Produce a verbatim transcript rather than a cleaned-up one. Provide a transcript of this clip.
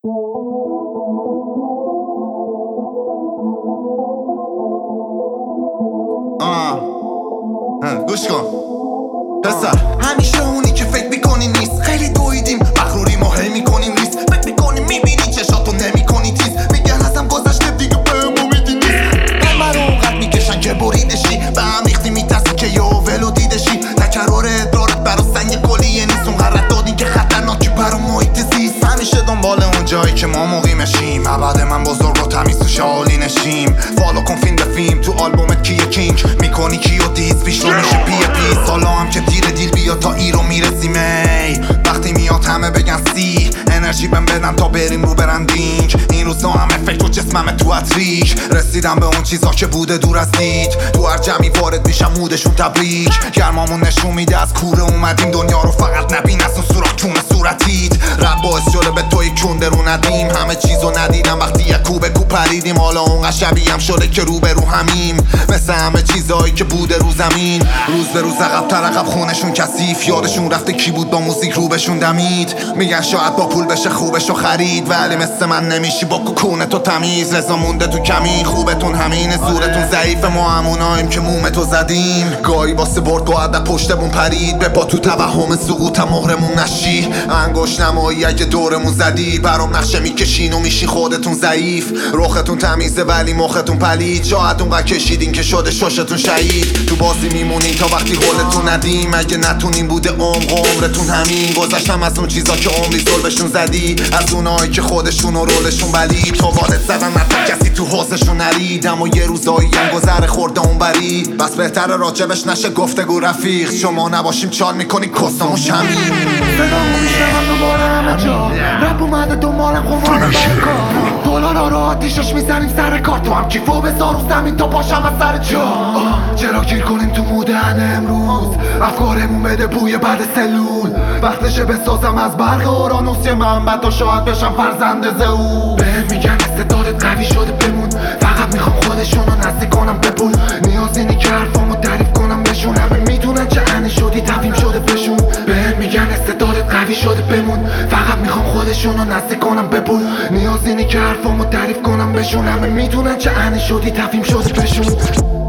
آه گوش کن پسر، همیشه اونی که فکر میکنی نیست. خیلی دویدیم مغروری ما هی میکنیم ریس. فکر میکنی میبینی چشاتو نمیکنی تیز. میگن ازم گذشته دیگه بهم امیدی نیست. همه رو اونقدر میکشن که بریدشی. به هم ریختی میترسی که یه ولو دیدشی. تکرار ادرارت برا سنگ کلیه نیست. اونقدر دادین که خطرناکی برا محیط زیست. همیشه دنبال اون جایی که ما مقیمشیم. ابد من بزرگ و تمیز تو شالی نشیم. فالو کن فیلم به فیلم تو آلبومت کیه کینگ. میکنی کیو دیز پیش رو میشه پیه پیس. حالا هم که تیر دیل بیا تا ای رو میرسیم. ای وقتی میاد همه بگن سی انرژی بهم بدن تا بریم رو برندینگ. این روزا همه فکر و جسمم تو اتریک. رسیدم به اون چیزا که بوده دور از دید. تو هر جمعی وارد میشم مودشون تبریک. گرمامون نشون میده از کوره اومدیم. دنیا رو فقط نبین از اون سوراخ چون صورتیت. رب باعث شده به توی کنده رو ندیم. همه چیزو ندیدم وقتی یک کوبه کو پریدیم. حالا اونقدر شبیه هم شده که رو به رو همیم. مثل همه چیزایی که بوده رو زمین. روز به روز عقب تر عقب خونشون کثیف. یادشون رفته کی بود با موزیک رو بهشون دمید. میگن شاید با پول بشه خوبشو خرید. ولی مثل من نمیشی با کوکونه تو تمیز. لذا مونده تو کمی خوبتون همینه. زورتون ضعیف ما هموناییم که مومتو زدیم. گاهی واسه برد باید پشتمون پرید. به پا تو توهم سقوطم مهرمون نشی. انگوش نمایی اگه دورمون زدی. برام نقشه میکشین و میشی خودتون ضعیف. رختون تمیزه ولی مختون پلید. شاید اونقدر کشیدین که شده ششتون شهید. تو بازی میمونین تا وقتی قولتون ندیم. اگه نتونین بوده عمق عمرتون همین. گذشتم از اون چیزا که عمری ظلمشون زدی. از اونایی که خودشون و رولشون بلید. تو وارد زدن نتا کسی تو حوزشون نرید. اما یه روزایی هم گذره خورده اون بری. بس بهتره راجبش نشه گفتگو رفیق. شما نباشیم چال میکنی کستامو شمیم. صدامو میشنم دوباره همه جا. رپ اومده دنبالم خوبانه برکار. دلارا رو آتیشش میزنیم سر کار. تو هم کیفو بذار رو زمین تا پاشم از سر جا. چرا گیر کنیم تو مودن امروز. افکارمون بده بوی بعد سلول. وقتشه بسازم از برق اورانوس یه منبع تا شاید بشم فرزند زئول. بهم میگن استعدادت قوی شده بمون. فقط میخوام خودشونو نزدیک کنم به پول. نیازی نی که حرفامو تعریف کنم بهشون. همه میدونن چه عنی شدی تفهیم شده بهشون. بهم میگن استعدادت قوی شده بمون. فقط میخوام خودشونو نزدیک کنم به پول. نیازی نی که حرفامو تعریف کنم بهشون. همه میدونن چه عنی شدی تفهیم شده بهشون.